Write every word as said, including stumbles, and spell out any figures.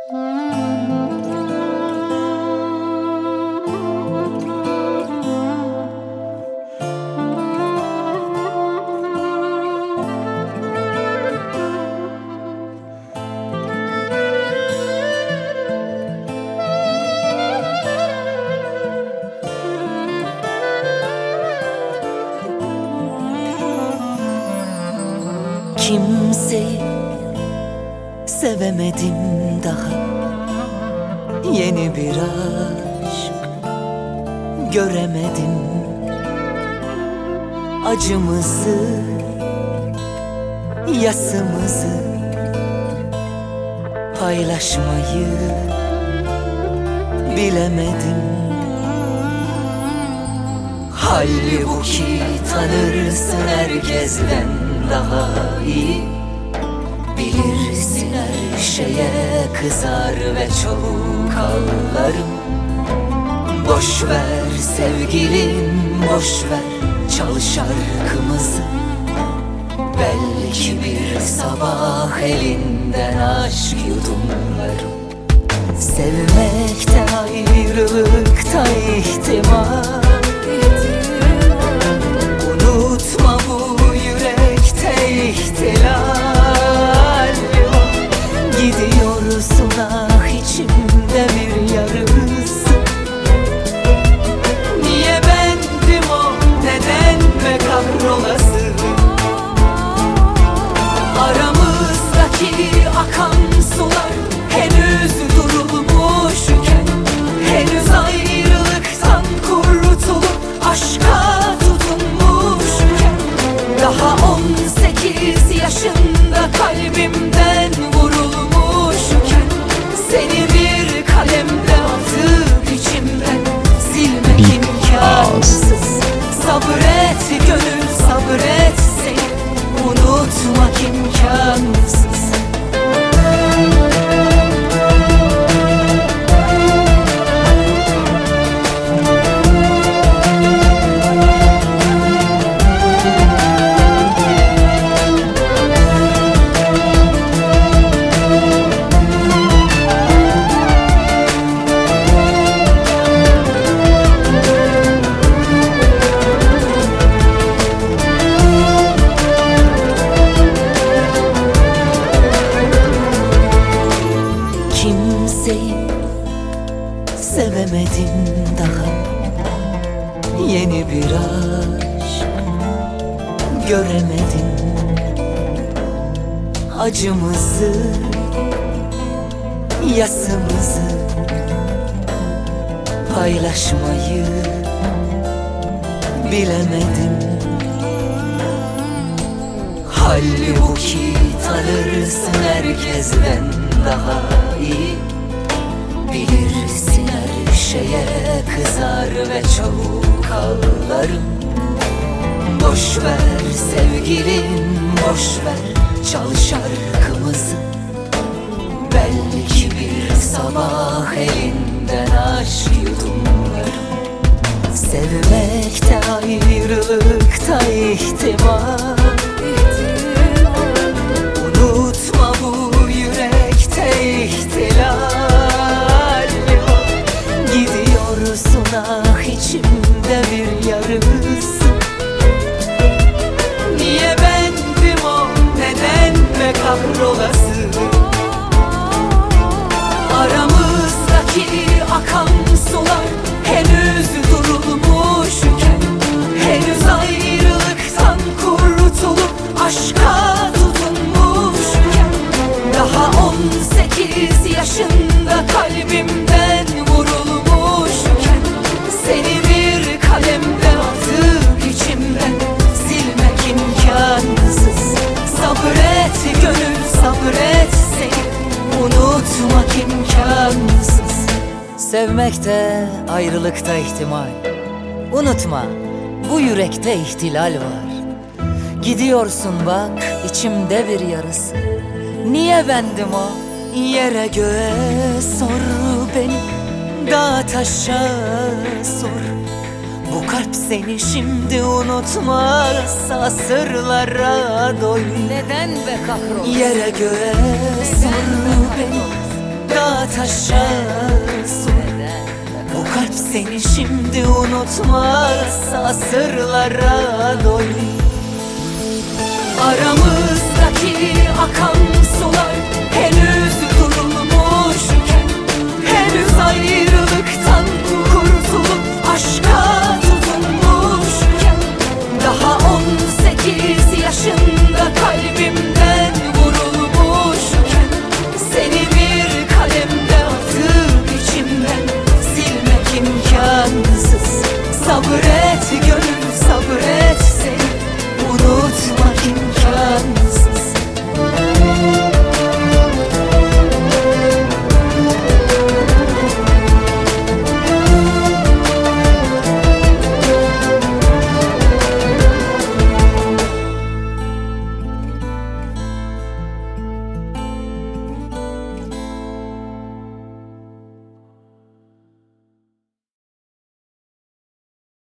Kimseyi sevemedim daha, yeni bir aşk göremedim. Acımızı, yasımızı paylaşmayı bilemedim. Halbuki tanırsın herkesten daha iyi, bilirsin her şeye kızar ve çabuk ağlarım. Boş ver sevgilim, boş ver, çal şarkımızı. Belki bir sabah elinden aşk yudumlarım. Sevmekte ayrılıkta ihtimal, unutma bu yürekte ihtilal. Gidiyorsun ah içimde bir yarısı. Niye bendim o, neden ve kahrolası? Aramızdaki akan sular henüz durulmuşken, henüz ayrılıktan kurtulup aşka tutunmuşken, daha on sekiz yaşında kalbimden vurulmuşken, seni bir kalemle atıp içimden silmek imkansız. Sabret gönül, sabret, seni unutmak imkansız. Kimseyi sevemedim daha, yeni bir aşk göremedim. Acımızı, yasımızı paylaşmayı bilemedim. Halbuki tanırsın herkesten daha iyi, bilirsin her şeye kızar ve çabuk ağlarım. Boş ver sevgilim, boş ver, çal şarkımızı. Belki bir sabah elinden aşk yudumlarım. Sevmekte ayrılıkta ihtimal, unutma bu yürekte ihtilal. Gidiyorsun ah içimde bir yarısı. Niye bendim o, neden ve kahrolası? Aramızdaki akan sular henüz durulmuşken, henüz ayrılıktan kurtulup aşka tutunmuşken, daha on sekiz yaşında kalbimden vurulmuşken, seni bir kalemden atıp içimden silmek imkansız. Sabret gönül, sabret, seni unutmak imkansız. Sevmekte ayrılıkta ihtimal, unutma bu yürekte ihtilal var. Gidiyorsun bak içimde bir yarısı. Niye bendim o, yere göğe sor beni, dağa taşa sor. Bu kalp seni şimdi unutmazsa asırlara doy. Neden ve kahrolsun? Yere göğe sor beni, da taşasın. Bu kalp seni şimdi unutmaz, asırlara doymuş.